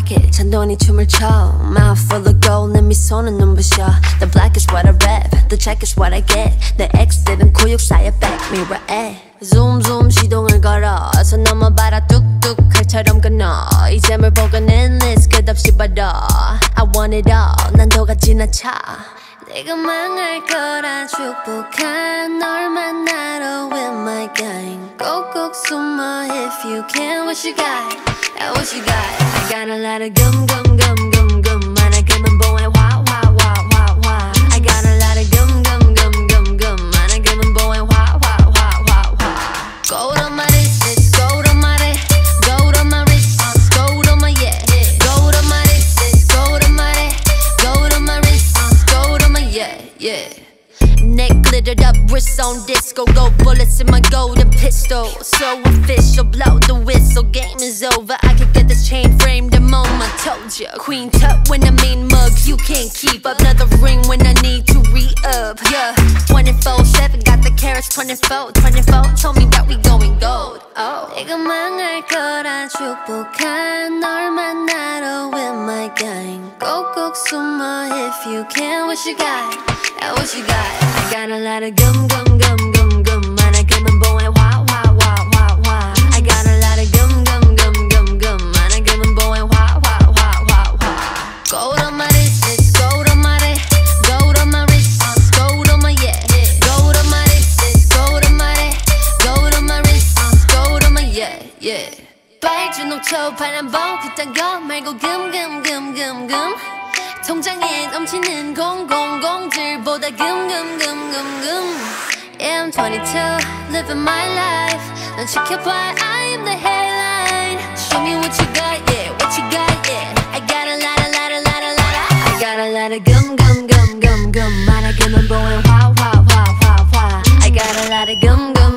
pocket 잔돈이 춤을 춰 Mouth full of gold 내 미소는 눈부셔 The black is what I rap The check is what I get 내 ex들은 구육사의 back mirror에 Zoom zoom 시동을 걸어 선 넘어봐라 뚝뚝 칼처럼 끊어 이제 뭘 보건 endless 끝없이 벌어 I want it all 난 도가 지나쳐 내가 망할 거라 축복한 널 만나러 with my gang 꼭꼭 숨어 if you can What you got? What you got? I got a lot of gum gum gum gum gum 많아 금은 보에 화 화 화 화 화 I got a lot of gum gum gum gum gum 많아 금은 보에 화 화 화 화 화 Gold on my wrist, it's gold on my wrist Gold on my wrist, it's gold on my yeah Gold on my wrist, it's gold on my wrist Gold on my wrist, it's gold on my yeah yeah Neck glittered up, wrist on disco Gold bullets in my golden pistol So official, blow the whistle Game is over, I could get this chain framed the moment Told ya, queen tut when I mean mug You can't keep up, another ring when I need to re-up Yeah, 24/7, got the carats 24 Told me that we going gold Oh, 내가 망할 거라 축복한 널 만나러 with my gang 꼭꼭 숨어 if you can What you got? What you got? I got a lot of gum gum gum gum gum 많아 금은 보에 화 화 화 화 화 I got a lot of gum gum gum gum gum 많아 금은 보에 화 화 화 화 화 Gold on my wrist, it's gold on my wrist Gold on my wrist, it's gold on my yeah Gold on my wrist, it's gold on my wrist Gold on my wrist, it's gold on my yeah yeah 빨주 녹초 파란 봄 그딴 거 말고 금 통장에 넘치는 공들보다 금 Yeah, I'm 22, living my life 넌 지켜봐, I am the headline Show me what you got, yeah, what you got, yeah I got a lot I got a lot of gum 많아 금은 보에 화 I got a lot of gum